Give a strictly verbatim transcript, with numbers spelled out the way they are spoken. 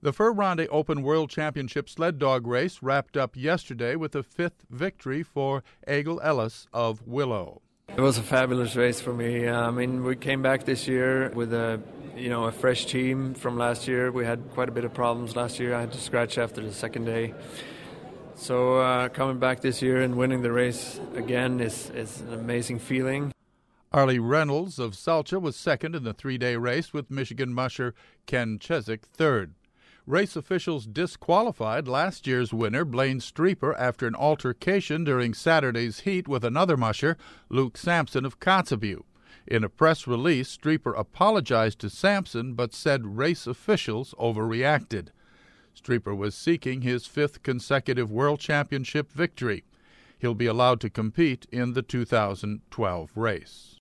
The Fur Ronde Open World Championship sled dog race wrapped up yesterday with a fifth victory for Egil Ellis of Willow. It was a fabulous race for me. I mean, we came back this year with a, you know, a fresh team from last year. We had quite a bit of problems last year. I had to scratch after the second day. So uh, coming back this year and winning the race again is, is an amazing feeling. Arlie Reynolds of Salcha was second in the three-day race, with Michigan musher Ken Chezik third. Race officials disqualified last year's winner, Blaine Streeper, after an altercation during Saturday's heat with another musher, Luke Sampson of Kotzebue. In a press release, Streeper apologized to Sampson but said race officials overreacted. Streeper was seeking his fifth consecutive World Championship victory. He'll be allowed to compete in the two thousand twelve race.